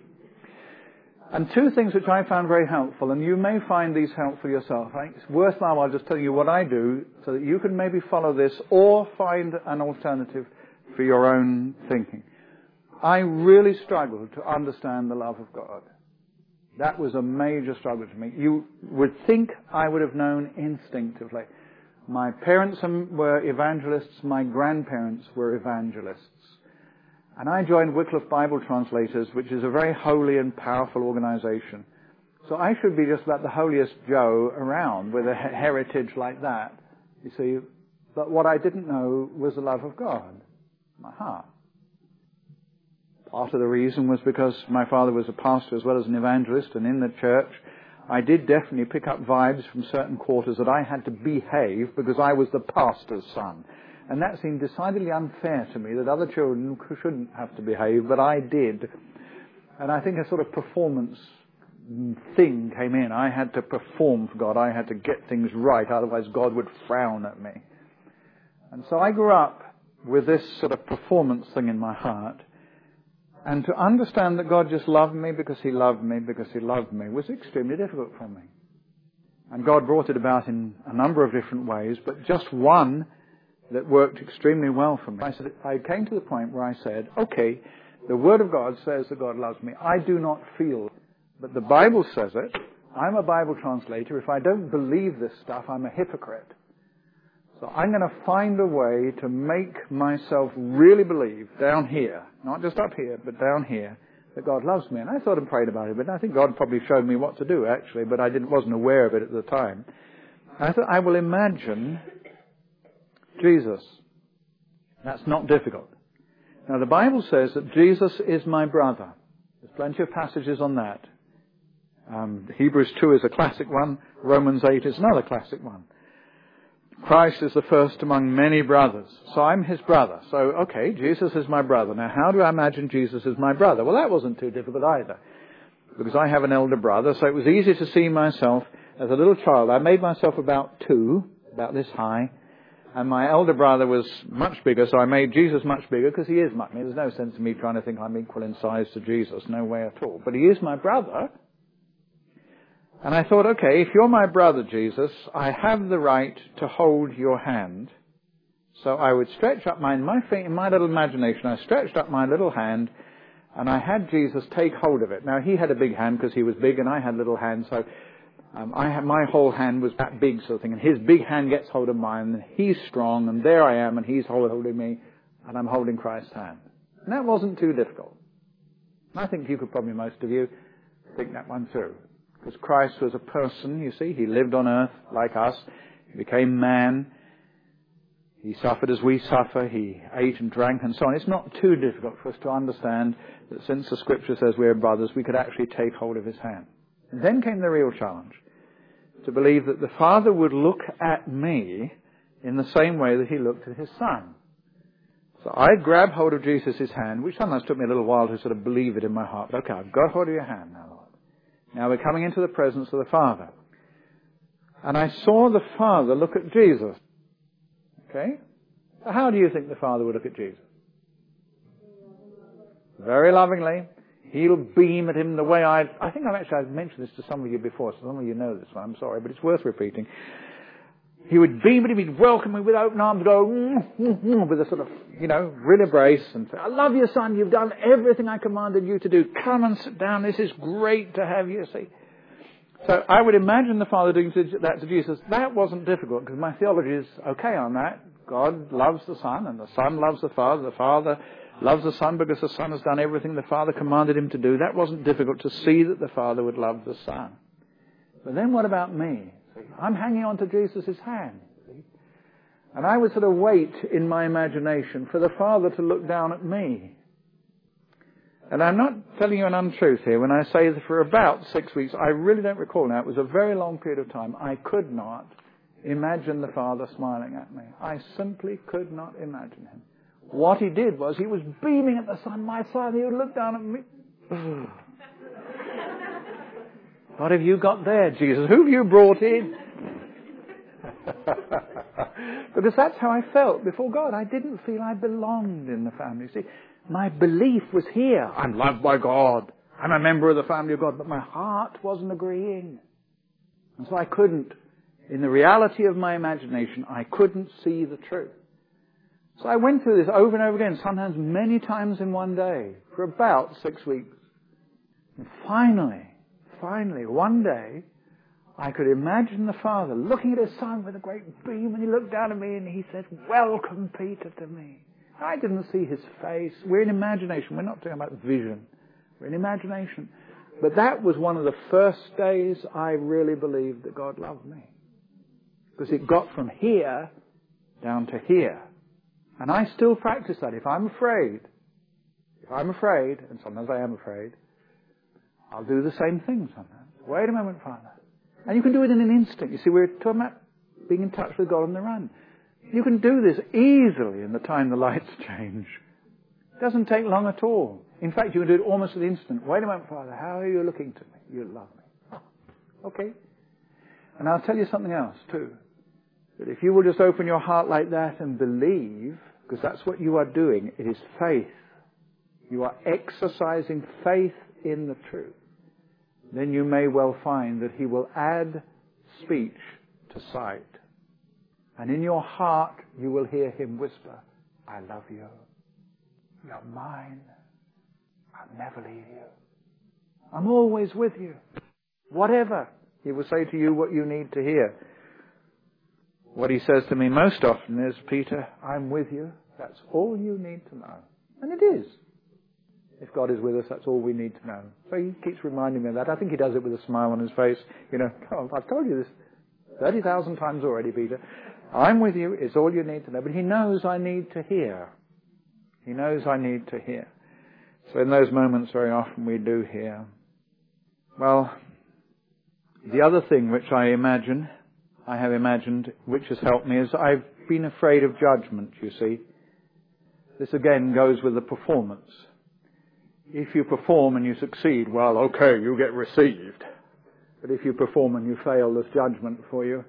And two things which I found very helpful, and you may find these helpful yourself. I think it's worthwhile I'll just tell you what I do so that you can maybe follow this or find an alternative for your own thinking. I really struggled to understand the love of God. That was a major struggle to me. You would think I would have known instinctively. My parents were evangelists, my grandparents were evangelists. And I joined Wycliffe Bible Translators, which is a very holy and powerful organization. So I should be just about the holiest Joe around with a heritage like that, you see. But what I didn't know was the love of God, my heart. Part of the reason was because my father was a pastor as well as an evangelist, and in the church I did definitely pick up vibes from certain quarters that I had to behave because I was the pastor's son. And that seemed decidedly unfair to me, that other children shouldn't have to behave, but I did. And I think a sort of performance thing came in. I had to perform for God. I had to get things right, otherwise God would frown at me. And so I grew up with this sort of performance thing in my heart. And to understand that God just loved me because He loved me because He loved me was extremely difficult for me. And God brought it about in a number of different ways, but just one that worked extremely well for me. I said, I came to the point where I said, okay, the Word of God says that God loves me. I do not feel, but the Bible says it. I'm a Bible translator. If I don't believe this stuff, I'm a hypocrite. So I'm going to find a way to make myself really believe down here, not just up here, but down here, that God loves me. And I thought and prayed about it, but I think God probably showed me what to do, actually, but I didn't, wasn't aware of it at the time. I thought, I will imagine Jesus. That's not difficult. Now, the Bible says that Jesus is my brother. There's plenty of passages on that. Um, Hebrews two is a classic one. Romans eight is another classic one. Christ is the first among many brothers. So I'm His brother. So, okay, Jesus is my brother. Now, how do I imagine Jesus is my brother? Well, that wasn't too difficult either. because I have an elder brother, so it was easy to see myself as a little child. I made myself about two, about this high, and my elder brother was much bigger, so I made Jesus much bigger, because he is much bigger. There's no sense in me trying to think I'm equal in size to Jesus, no way at all. But he is my brother. And I thought, okay, if you're my brother, Jesus, I have the right to hold your hand. So I would stretch up my, in my, in my little imagination, I stretched up my little hand, and I had Jesus take hold of it. Now, he had a big hand because he was big, and I had little hands, so um, I had, my whole hand was that big sort of thing. And his big hand gets hold of mine, and he's strong, and there I am, and he's holding me, and I'm holding Christ's hand. And that wasn't too difficult. I think you could probably, most of you, think that one through. Because Christ was a person, you see. He lived on earth like us. He became man. He suffered as we suffer. He ate and drank and so on. It's not too difficult for us to understand that since the Scripture says we're brothers, we could actually take hold of his hand. And then came the real challenge, to believe that the Father would look at me in the same way that he looked at his Son. So I grabbed hold of Jesus' hand, which sometimes took me a little while to sort of believe it in my heart. Okay, I've got hold of your hand now, Lord. Now we're coming into the presence of the Father. And I saw the Father look at Jesus. Okay? How do you think the Father would look at Jesus? Very lovingly. He'll beam at him the way I... I think I've actually I've mentioned this to some of you before, so some of you know this one. I'm sorry, but it's worth repeating. He would beam at him, he'd welcome me with open arms, go, mm, mm, mm, with a sort of, you know, real embrace, and say, I love you, son, you've done everything I commanded you to do. Come and sit down, this is great to have you, see. So I would imagine the Father doing that to Jesus. That wasn't difficult, because my theology is okay on that. God loves the Son, and the Son loves the Father. The Father loves the Son because the Son has done everything the Father commanded him to do. That wasn't difficult to see that the Father would love the Son. But then what about me? I'm hanging on to Jesus' hand. See? And I would sort of wait in my imagination for the Father to look down at me. And I'm not telling you an untruth here when I say that for about six weeks, I really don't recall now, it was a very long period of time, I could not imagine the Father smiling at me. I simply could not imagine him. What he did was he was beaming at the Son, my Son, he would look down at me. What have you got there, Jesus? Who have you brought in? Because that's how I felt before God. I didn't feel I belonged in the family. See, my belief was here. I'm loved by God. I'm a member of the family of God. But my heart wasn't agreeing. And so I couldn't, in the reality of my imagination, I couldn't see the truth. So I went through this over and over again, sometimes many times in one day, for about six weeks. And finally, Finally, one day, I could imagine the Father looking at his Son with a great beam, and he looked down at me and he said, welcome, Peter, to me. I didn't see his face. We're in imagination. We're not talking about vision. We're in imagination. But that was one of the first days I really believed that God loved me. Because it got from here down to here. And I still practice that. If I'm afraid, if I'm afraid, and sometimes I am afraid, I'll do the same thing sometimes. Wait a moment, Father. And you can do it in an instant. You see, we're talking about being in touch with God on the run. You can do this easily in the time the lights change. It doesn't take long at all. In fact, you can do it almost at the instant. Wait a moment, Father. How are you looking to me? You love me. Okay. And I'll tell you something else too. That if you will just open your heart like that and believe, because that's what you are doing, it is faith. You are exercising faith in the truth. Then you may well find that he will add speech to sight. And in your heart you will hear him whisper, I love you. You're mine. I'll never leave you. I'm always with you. Whatever. He will say to you what you need to hear. What he says to me most often is, Peter, I'm with you. That's all you need to know. And it is. If God is with us, that's all we need to know. So he keeps reminding me of that. I think he does it with a smile on his face. You know, oh, I've told you this thirty thousand times already, Peter. I'm with you. It's all you need to know. But he knows I need to hear. He knows I need to hear. So in those moments, very often we do hear. Well, the other thing which I imagine, I have imagined, which has helped me, is I've been afraid of judgment, you see. This again goes with the performance. if you perform and you succeed, well, okay, you get received. But if you perform and you fail, there's judgment for you.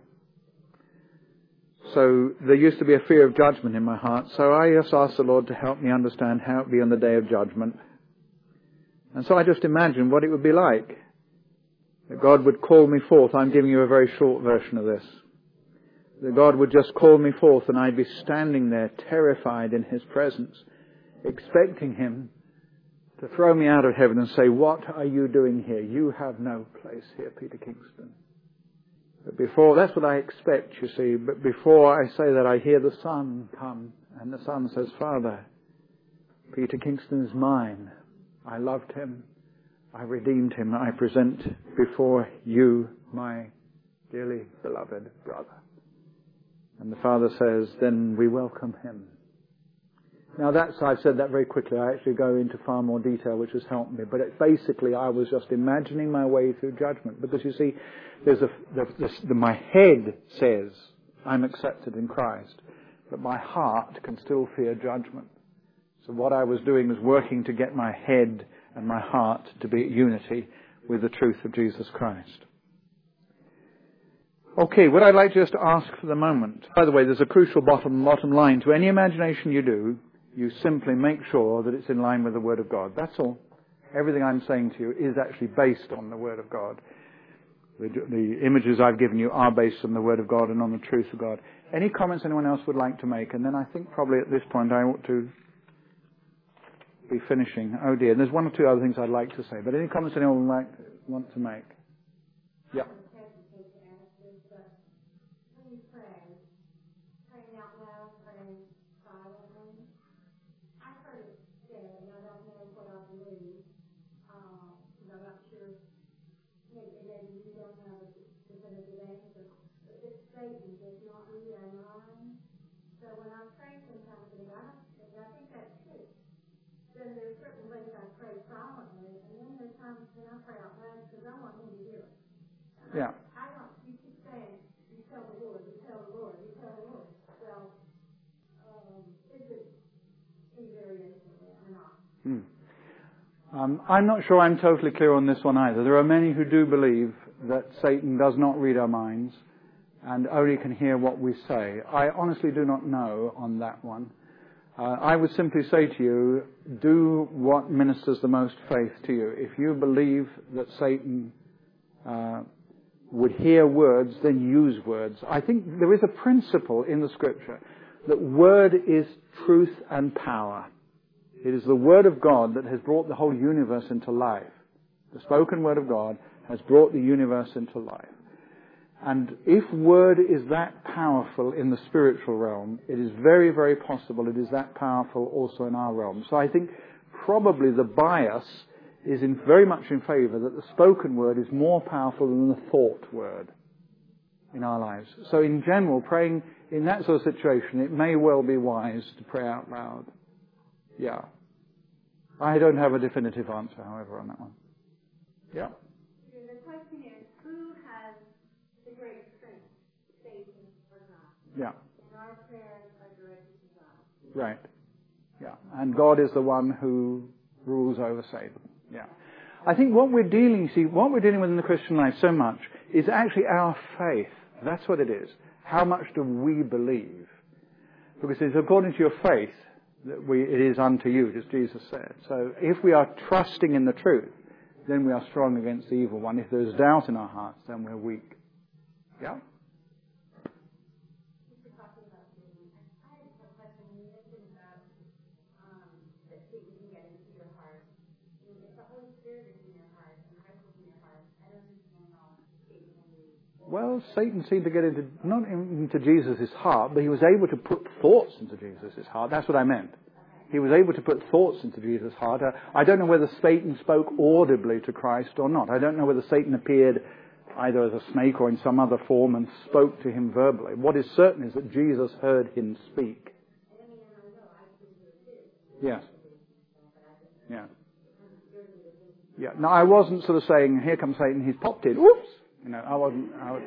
So there used to be a fear of judgment in my heart. So I just asked the Lord to help me understand how it would be on the day of judgment. And so I just imagined what it would be like. That God would call me forth. I'm giving you a very short version of this. That God would just call me forth and I'd be standing there terrified in His presence, expecting Him to throw me out of heaven and say, what are you doing here? You have no place here, Peter Kingston. But before, that's what I expect, you see. But before I say that, I hear the Son come. And the Son says, Father, Peter Kingston is mine. I loved him. I redeemed him. I present before you my dearly beloved brother. And the Father says, then we welcome him. Now that's, I've said that very quickly. I actually go into far more detail, which has helped me. But it, basically, I was just imagining my way through judgment. Because you see, there's a, the, the, the, my head says, I'm accepted in Christ. But my heart can still fear judgment. So what I was doing was working to get my head and my heart to be at unity with the truth of Jesus Christ. Okay, what I'd like just to ask for the moment. By the way, there's a crucial bottom, bottom line to any imagination you do. You simply make sure that it's in line with the Word of God. That's all. Everything I'm saying to you is actually based on the Word of God. The, the images I've given you are based on the Word of God and on the truth of God. Any comments anyone else would like to make? And then I think probably at this point I ought to be finishing. Oh dear, there's one or two other things I'd like to say. But any comments anyone would like, want to make? Yeah. Yeah. I don't, you keep saying, you tell the Lord, you tell the Lord, you tell the Lord. Well, um, is it any variation or not? Hmm. Um, I'm not sure I'm totally clear on this one either. There are many who do believe that Satan does not read our minds and only can hear what we say. I honestly do not know on that one. Uh, I would simply say to you, do what ministers the most faith to you. If you believe that Satan uh, would hear words, then use words. I think there is a principle in the Scripture that word is truth and power. It is the Word of God that has brought the whole universe into life. The spoken Word of God has brought the universe into life. And if word is that powerful in the spiritual realm, it is very, very possible it is that powerful also in our realm. So I think probably the bias is in very much in favour that the spoken word is more powerful than the thought word in our lives. So in general, praying in that sort of situation, it may well be wise to pray out loud. Yeah. I don't have a definitive answer, however, on that one. Yeah. The question is, who has the great strength, Satan or God? Yeah. And our prayers are directed to God. Right. Yeah. And God is the one who rules over Satan. Yeah. I think what we're dealing, see, what we're dealing with in the Christian life so much is actually our faith. That's what it is. How much do we believe? Because it's according to your faith that we, it is unto you, as Jesus said. So if we are trusting in the truth, then we are strong against the evil one. If there's doubt in our hearts, then we're weak. Yeah? Well, Satan seemed to get into, not into Jesus' heart, but he was able to put thoughts into Jesus' heart. That's what I meant. He was able to put thoughts into Jesus' heart. Uh, I don't know whether Satan spoke audibly to Christ or not. I don't know whether Satan appeared either as a snake or in some other form and spoke to him verbally. What is certain is that Jesus heard him speak. Yes. Yeah. Yeah. Now, I wasn't sort of saying, here comes Satan, he's popped in. Whoops! You know, I wasn't... I was...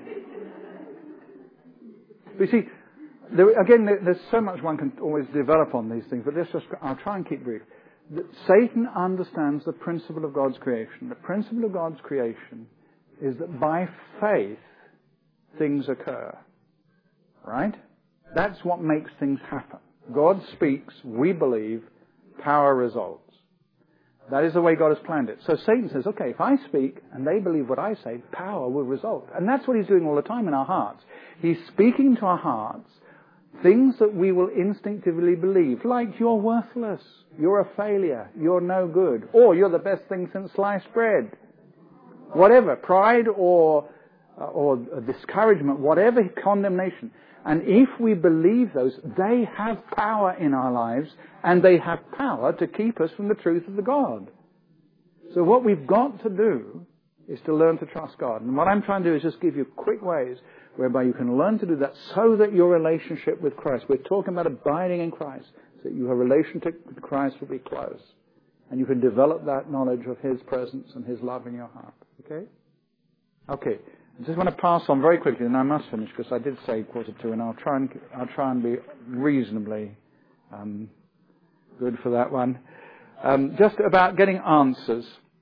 But you see, there, again, there's so much one can always develop on these things, but let's just, I'll try and keep brief. that Satan understands the principle of God's creation. The principle of God's creation is that by faith things occur. Right? That's what makes things happen. God speaks, we believe, power results. That is the way God has planned it. So Satan says, okay, if I speak and they believe what I say, power will result. And that's what he's doing all the time in our hearts. He's speaking to our hearts things that we will instinctively believe, like you're worthless, you're a failure, you're no good, or you're the best thing since sliced bread. Whatever, pride or, or discouragement, whatever condemnation. And if we believe those, they have power in our lives, and they have power to keep us from the truth of the God. So what we've got to do is to learn to trust God. And what I'm trying to do is just give you quick ways whereby you can learn to do that so that your relationship with Christ, we're talking about abiding in Christ, so that your relationship with Christ will be close. And you can develop that knowledge of His presence and His love in your heart. Okay? Okay. I just want to pass on very quickly, and I must finish because I did say quarter two, and I'll try and I'll try and be reasonably um, good for that one. Um, just about getting answers.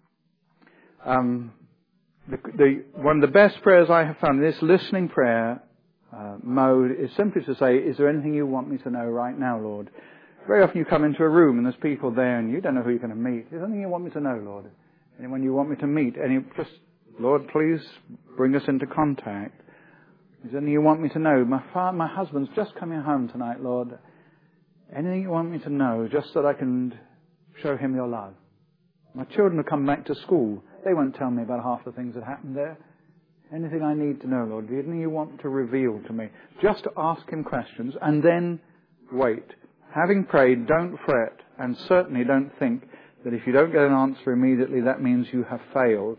Um, the, the, one of the best prayers I have found in this listening prayer uh, mode is simply to say, "Is there anything you want me to know right now, Lord?" Very often you come into a room and there's people there, and you don't know who you're going to meet. Is there anything you want me to know, Lord? Anyone you want me to meet? Any just. Lord, please bring us into contact. Is there anything you want me to know? My father, my husband's just coming home tonight, Lord. Anything you want me to know, just so that I can show him your love. My children have come back to school. They won't tell me about half the things that happened there. Anything I need to know, Lord? Anything you want to reveal to me? Just to ask him questions and then wait. Having prayed, don't fret, and certainly don't think that if you don't get an answer immediately, that means you have failed.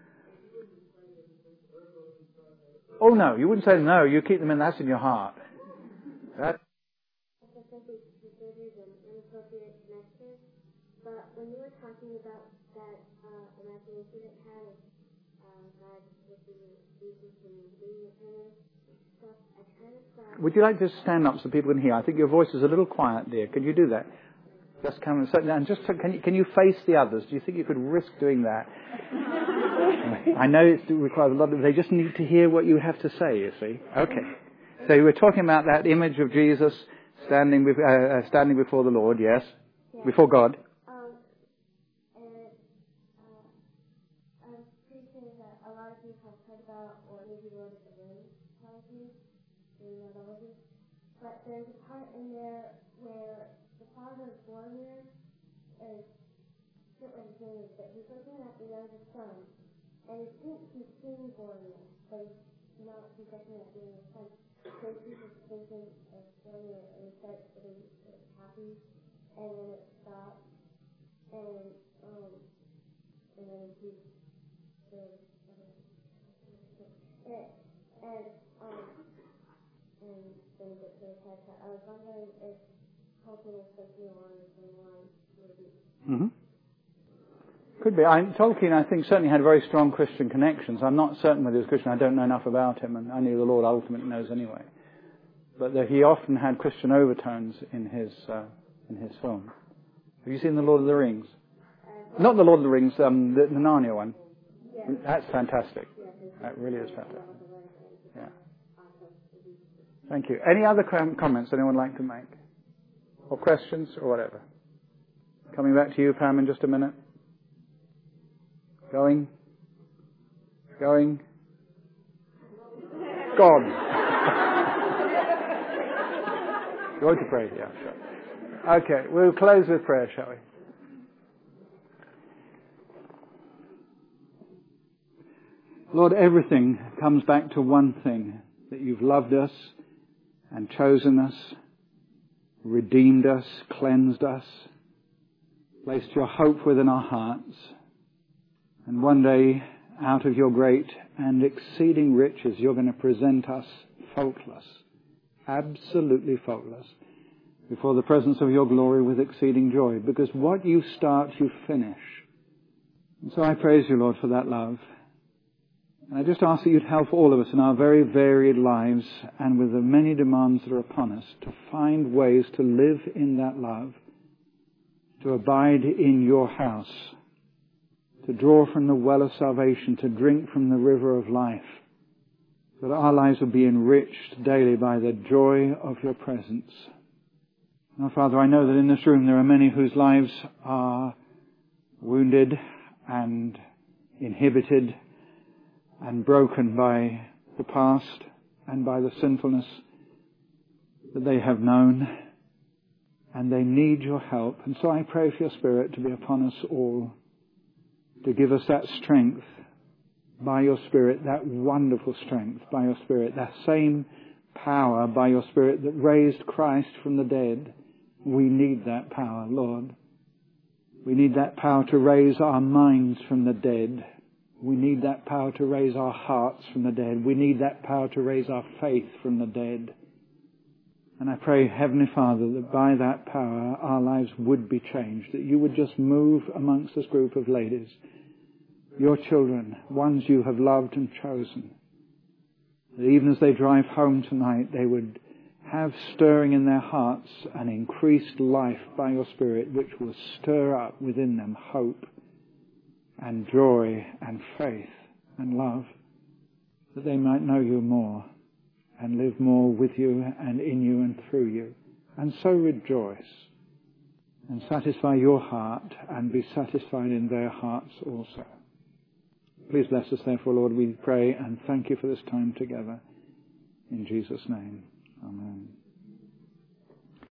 Oh no, you wouldn't say no, you keep them in, that's in your heart. That. But when you were talking about that uh, imagination that had uh, God with Jesus and being kind of stuff, I kind of thought... Would you like to stand up so people can hear? I think your voice is a little quiet, dear. Can you do that? Just come and sit down. And just can you, can you face the others? Do you think you could risk doing that? I know it requires a lot of... They just need to hear what you have to say, you see. Okay. So we're talking about that image of Jesus standing, with, uh, uh, standing before the Lord, yes? Yeah. Before God. Um, and uh, I'm pretty sure that a lot of people have heard about, or maybe Lord of the Rings tells you, you know, that was, but there's a part in there where the father of Boromir is, I forget what his name is, but he's looking at the youngest son. And he thinks he's seeing Boromir, but he's not, he's looking at the youngest son. So he's just thinking of Boromir, and he starts getting happy, and then it stops, and, um, and then he's, and, and, um, and then he gets really sad. I was wondering if Tolkien is thinking along the same lines, maybe. Mm-hmm. Could be. I, Tolkien, I think, certainly had very strong Christian connections. I'm not certain whether he was Christian. I don't know enough about him, and only the Lord ultimately knows anyway. But that he often had Christian overtones in his uh, in his film. Have you seen The Lord of the Rings? Uh, not The Lord of the Rings, um, the, the Narnia one. Yeah. That's fantastic. Yeah, That really is fantastic. Yeah. awesome. Thank you. Any other com- comments anyone would like to make? Or questions, or whatever? Coming back to you, Pam, in just a minute. Going? Going? God. You want to pray? Yeah, sure. Okay, we'll close with prayer, shall we? Lord, everything comes back to one thing, that you've loved us and chosen us, redeemed us, cleansed us, placed your hope within our hearts. And one day, out of your great and exceeding riches, you're going to present us faultless, absolutely faultless, before the presence of your glory with exceeding joy. Because what you start, you finish. And so I praise you, Lord, for that love. And I just ask that you'd help all of us in our very varied lives and with the many demands that are upon us to find ways to live in that love, to abide in your house, to draw from the well of salvation, to drink from the river of life, so that our lives will be enriched daily by the joy of your presence. Now, Father, I know that in this room there are many whose lives are wounded and inhibited and broken by the past and by the sinfulness that they have known, and they need your help. And so I pray for your Spirit to be upon us all, to give us that strength by your Spirit, that wonderful strength by your Spirit, that same power by your Spirit that raised Christ from the dead. We need that power, Lord. We need that power to raise our minds from the dead. We need that power to raise our hearts from the dead. We need that power to raise our faith from the dead. And I pray, Heavenly Father, that by that power our lives would be changed, that you would just move amongst this group of ladies, your children, ones you have loved and chosen, that even as they drive home tonight, they would have stirring in their hearts an increased life by your Spirit, which will stir up within them hope and joy and faith and love, that they might know you more and live more with you and in you and through you, and so rejoice and satisfy your heart and be satisfied in their hearts also. Please bless us therefore, Lord, we pray, and thank you for this time together. In Jesus' name, amen.